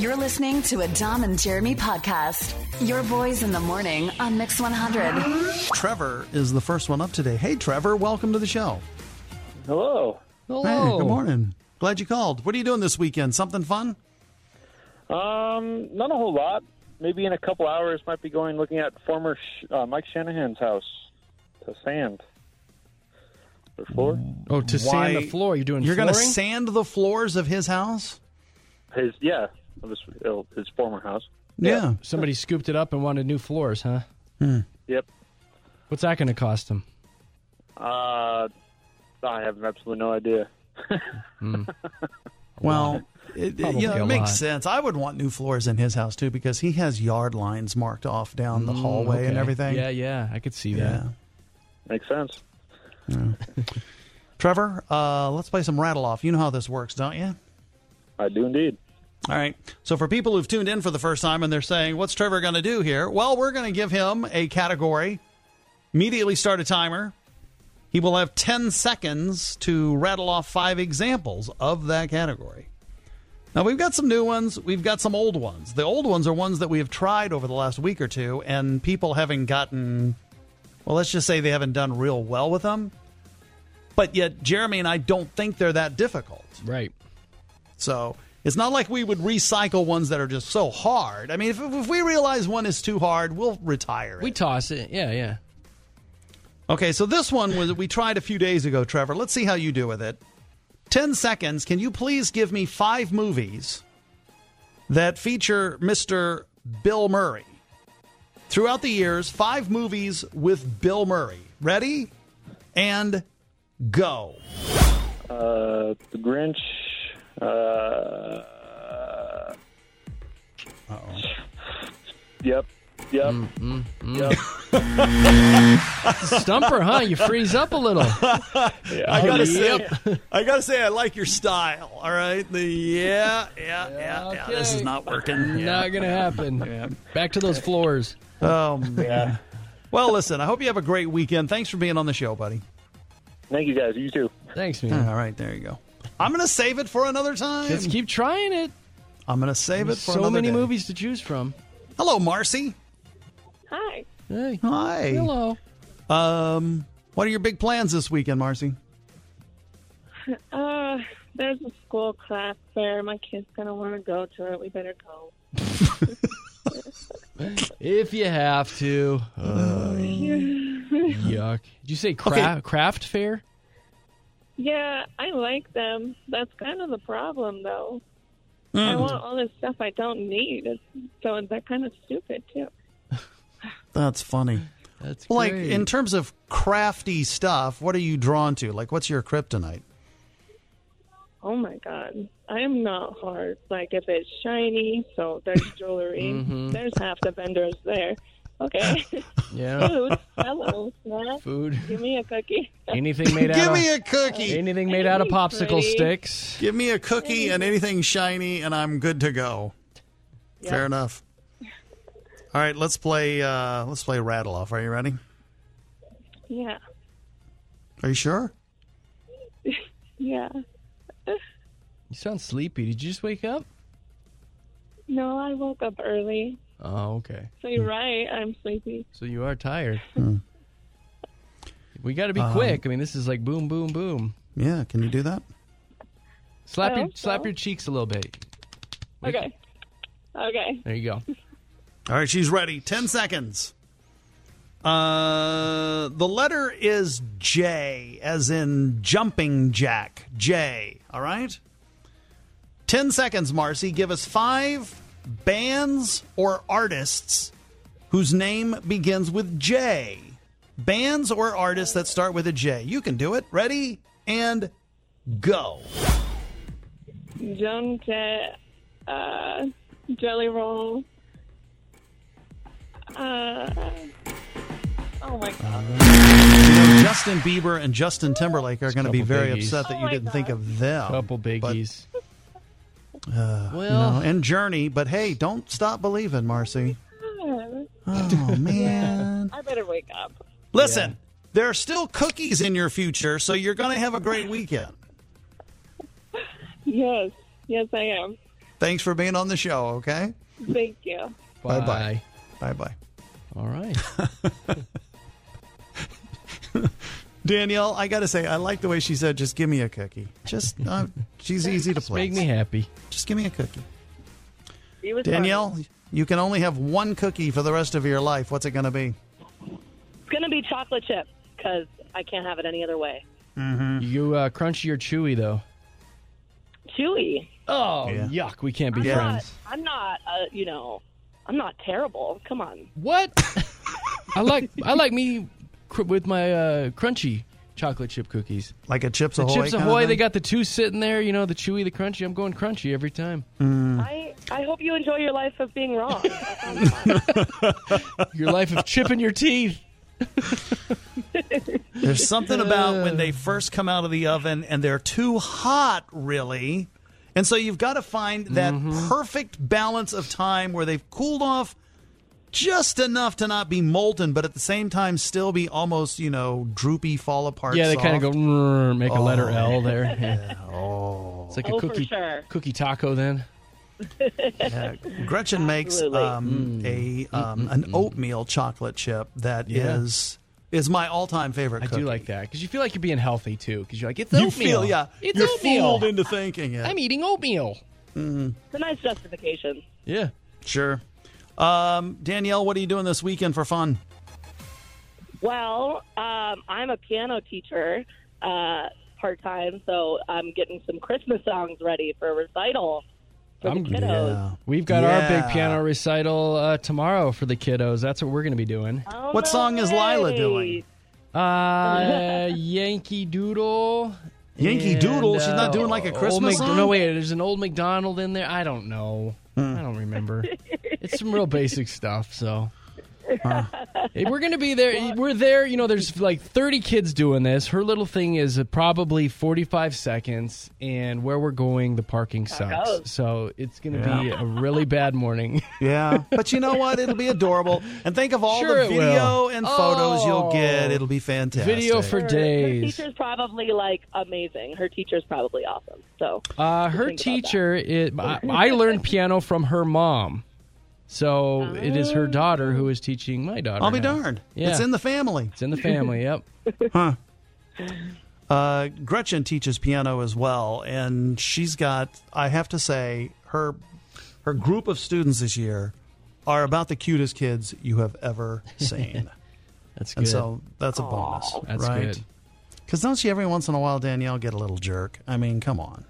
You're listening to a Dom and Jeremy podcast. Your boys in the morning on Mix 100. Trevor is the first one up today. Hey, Trevor, welcome to the show. Hello. Hey, good morning. Glad you called. What are you doing this weekend? Something fun? Not a whole lot. Maybe in a couple hours, might be looking at former Mike Shanahan's house to sand the floor. Oh, to sand the floor. You're doing You're flooring? going to sand the floors of his house? His former house. Yeah. Somebody scooped it up and wanted new floors, huh? Yep. What's that going to cost him? I have absolutely no idea. Well, it a makes lot. sense. I would want new floors in his house, too, because he has yard lines marked off down the hallway and Okay. everything. Yeah, I could see that. Makes sense. Trevor, let's play some Rattle Off. You know how this works, don't you? I do indeed. All right. So for people who've tuned in for the first time and they're saying, what's Trevor going to do here? Well, we're going to give him a category, immediately start a timer. He will have 10 seconds to rattle off 5 examples of that category. Now, we've got some new ones. We've got some old ones. The old ones are ones that we have tried over the last week or two, and people haven't gotten, well, let's just say they haven't done real well with them. But yet, Jeremy and I don't think they're that difficult. Right. So it's not like we would recycle ones that are just so hard. I mean, if we realize one is too hard, we'll retire it. We toss it. Yeah. Okay, so this one we tried a few days ago, Trevor. Let's see how you do with it. 10 seconds. Can you please give me 5 movies that feature Mr. Bill Murray? Throughout the years, 5 movies with Bill Murray. Ready? And go. The Grinch. Yep. Yep. Stumper, huh? You freeze up a little. Yeah. I gotta say, I like your style. All right, yeah. This is not working. Not going to happen. Back to those floors. Oh man. Well, listen. I hope you have a great weekend. Thanks for being on the show, buddy. Thank you, guys. You too. Thanks, man. All right, there you go. I'm gonna save it for another time. Let's keep trying it. I'm gonna save it for so another many day. movies to choose from. Hello, Marcy. Hi. Hey. Hi. Hello. What are your big plans this weekend, Marcy? There's a school craft fair. My kid's gonna want to go to it. We better go. If you have to. Yuck. Did you say craft fair? Yeah, I like them. That's kind of the problem, though. I want all this stuff I don't need. So they're kind of stupid, too. That's funny. That's Well, like, great. in terms of crafty stuff, what are you drawn to? Like, what's your kryptonite? Oh, my God. I am not hard. Like, if it's shiny, so there's jewelry. There's half the vendors there. Okay. Yeah. Food. Hello. Snack. Food. Give me a cookie. Anything made out Give of me a cookie. anything made out of popsicle Pretty. sticks. Give me a cookie and anything shiny, and I'm good to go. Yep. Fair enough. All right, let's play Rattle Off. Are you ready? Yeah. Are you sure? Yeah. You sound sleepy. Did you just wake up? No, I woke up early. Oh, okay. So you're right. I'm sleepy. So you are tired. We got to be quick. I mean, this is like boom, boom, boom. Yeah, can you do that? Slap I your hope so. slap your cheeks a little bit. Okay. Okay. There you go. All right, she's ready. 10 seconds. The letter is J, as in jumping jack. J, all right? 10 seconds, Marcy. Give us 5 bands or artists whose name begins with J. Bands or artists that start with a J. You can do it. Ready? And go. Joan Jett, Jelly Roll. Oh my God. You know, Justin Bieber and Justin Timberlake are going to be couple very biggies. upset that you Oh my didn't think God. of them. Couple biggies. You know, and Journey, but hey, don't stop believing, Marcy. Oh, man. I better wake up. Listen, there are still cookies in your future, so you're going to have a great weekend. Yes. Yes, I am. Thanks for being on the show, okay? Thank you. Bye-bye. Bye-bye. All right. Danielle, I got to say, I like the way she said, just give me a cookie. Just, she's easy to please. Make me happy. Just give me a cookie. He was Danielle, funny. you can only have one cookie for the rest of your life. What's it going to be? It's going to be chocolate chip because I can't have it any other way. You crunchy or chewy, though? Chewy. Oh, Yeah. yuck. We can't be Yeah. friends. I'm not, I'm not terrible. Come on. What? I like me with my crunchy chocolate chip cookies. Like a Chips The Ahoy? Chips kind of Ahoy, thing? they got the two sitting there, the chewy, the crunchy. I'm going crunchy every time. I hope you enjoy your life of being wrong. That sounds fun. Your life of chipping your teeth. There's something about when they first come out of the oven and they're too hot, really. And so you've got to find that perfect balance of time where they've cooled off just enough to not be molten, but at the same time still be almost, droopy, fall apart. Yeah, they soft. kind of go, make a letter L there. Yeah. It's like a for cookie sure. cookie taco then. Yeah, Gretchen makes Absolutely. an oatmeal chocolate chip that Yeah. is my all-time favorite I cookie. do like that because you feel like you're being healthy too because you're like, it's You oatmeal. feel, It's you're oatmeal. fooled into thinking it. I'm eating oatmeal. It's a nice justification. Yeah. Sure. Danielle, what are you doing this weekend for fun? Well, I'm a piano teacher part-time, so I'm getting some Christmas songs ready for a recital for the kiddos. We've got our big Yeah. piano recital tomorrow for the kiddos. That's what we're going to be doing. Oh, What no song is Lila way. doing? Yankee Doodle. Yankee Doodle? She's not doing like a Old Christmas song? No, wait. There's an old McDonald in there. I don't know. I don't remember. It's some real basic stuff, so. Hey, we're going to be there. We're there. There's like 30 kids doing this. Her little thing is probably 45 seconds, and where we're going, the parking sucks. goes. So it's going to be a really bad morning. Yeah, but you know what? It'll be adorable. And think of all Sure the it video will. and photos you'll get. Oh. It'll be fantastic. Video for Her days. teacher's probably amazing. Her teacher's probably awesome. So Her think about teacher, I learned piano from her mom. So it is her daughter who is teaching my daughter. I'll be now. darned. Yeah. It's in the family. It's in the family, yep. Gretchen teaches piano as well, and she's got, I have to say, her group of students this year are about the cutest kids you have ever seen. That's good. And so that's a bonus, That's right? good. Because don't you every once in a while, Danielle, get a little jerk? I mean, come on.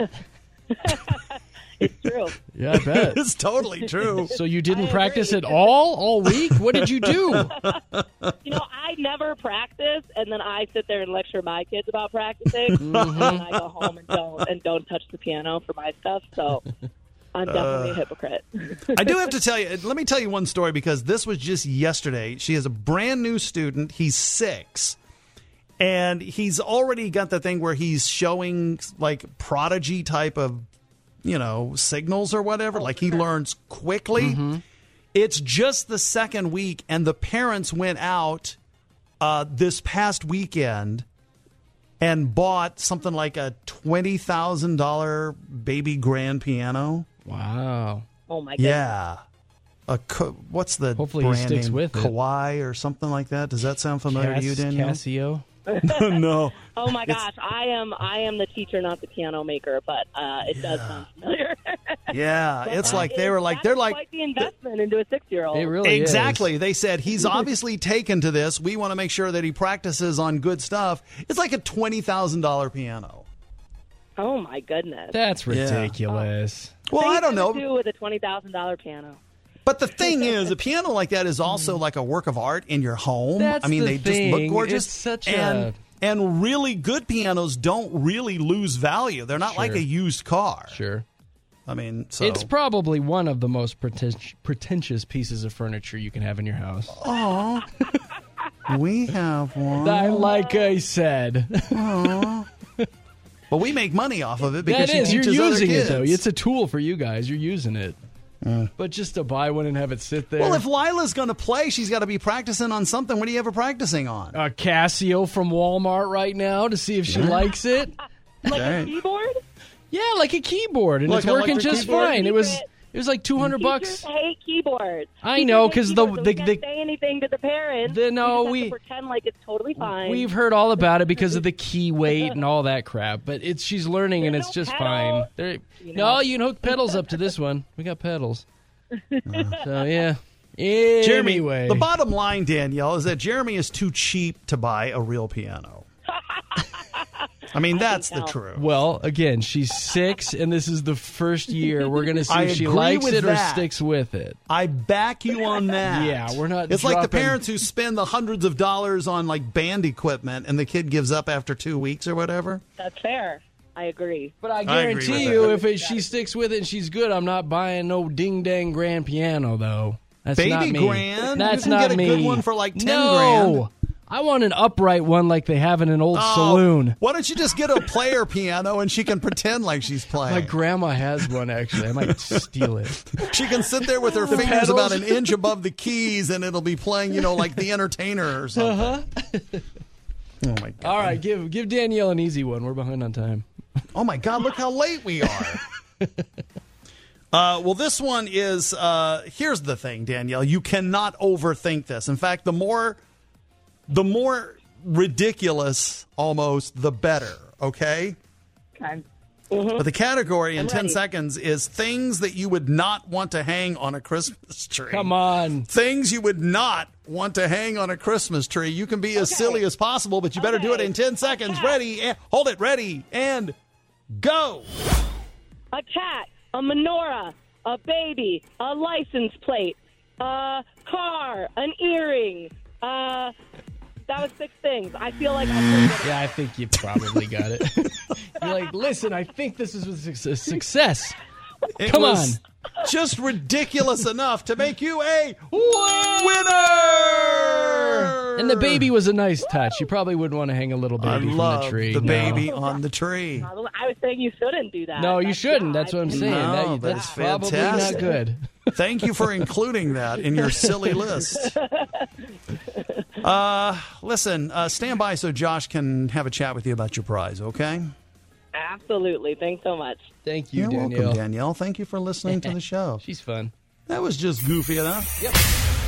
it's true. Yeah, I bet. It's totally true. So you didn't I practice agree. it all week? What did you do? I never practice, and then I sit there and lecture my kids about practicing, and I go home and don't touch the piano for my stuff. So I'm definitely a hypocrite. I do have to tell you, let me tell you one story because this was just yesterday. She has a brand new student. He's 6. And he's already got the thing where he's showing like prodigy type of, signals or whatever. Like he learns quickly. It's just the second week, and the parents went out this past weekend and bought something like a $20,000 baby grand piano. Wow. Oh my goodness. Yeah. What's the Hopefully he brand sticks name? with it. Kauai or something like that? Does that sound familiar to you, Danielle? Casio. No. Oh my gosh, I am the teacher, not the piano maker, but it does sound familiar. Yeah, it's like That's quite the investment into a 6-year-old. It really exactly. is. They said he's obviously taken to this. We want to make sure that he practices on good stuff. It's like a $20,000 piano. Oh my goodness. That's ridiculous. Well, I don't Things know. to do with a $20,000 piano. But the thing is, a piano like that is also like a work of art in your home. That's I mean, the they just look thing. gorgeous. It's such and really good pianos don't really lose value. They're not like Sure. a used car. Sure. I mean, so It's probably one of the most pretentious pieces of furniture you can have in your house. we have one. Like I said. But we make money off of it because That she is. You're teaches other using it, kids. though. It's a tool for you guys. You're using it. But just to buy one and have it sit there. Well, if Lila's going to play, she's got to be practicing on something. What are you ever practicing on? a Casio from Walmart right now to see if she likes it. Like a keyboard? Yeah, like a keyboard, and Like it's an working electric just keyboard? fine. It was like $200 Teachers hate keyboards. I know, Teachers hate 'cause keyboards, so we can't say anything to the parents. We just have to pretend like it's totally fine. We've heard all about it because of the key weight and all that crap, but she's learning and it's just fine. No, you can hook pedals up to this one. We got pedals. So yeah. Jeremy, Anyway, the bottom line, Danielle, is that Jeremy is too cheap to buy a real piano. I mean, that's the truth. well, again, she's 6, and this is the first year. We're going to see I if she agree likes with it or that. sticks with it. I back you on that. Yeah, we're not It's like the dropping- parents who spend the hundreds of dollars on like band equipment and the kid gives up after 2 weeks or whatever. That's fair. I agree. But I I agree guarantee with you, that. if she sticks with it and she's good, I'm not buying no ding-dang grand piano, though. That's Baby not me. grand? That's You can not get a me. good one for like 10 no. grand. I want an upright one like they have in an old saloon. Why don't you just get a player piano and she can pretend like she's playing? My grandma has one, actually. I might steal it. She can sit there with her fingers pedals? about an inch above the keys and it'll be playing, like The Entertainer or something. Uh-huh. Oh, my God. All right, give Danielle an easy one. We're behind on time. Oh, my God, look how late we are. Well, this one is, here's the thing, Danielle. You cannot overthink this. In fact, the more ridiculous, almost, the better, okay? Okay. But the category in 10 ready. seconds is things that you would not want to hang on a Christmas tree. Come on. Things you would not want to hang on a Christmas tree. You can be as silly as possible, but you better do it in 10 seconds. cat. Ready, and hold it, ready, and go. A cat, a menorah, a baby, a license plate, a car, an earring. That was 6 things. I feel like Yeah, I think you probably got it. You're like, listen, I think this is a success. It Come was just ridiculous enough to make you a winner. And the baby was a nice touch. You probably wouldn't want to hang a little I baby from love the tree. the No. baby on the tree. I was saying you shouldn't do that. No, you shouldn't. That's what I'm saying. No, That's that's probably fantastic. not good. Thank you for including that in your silly list. Listen, stand by so Josh can have a chat with you about your prize, okay? Absolutely. Thanks so much. Thank you, You're Danielle. welcome, Danielle. Thank you for listening to the show. She's fun. That was just goofy enough. Yep.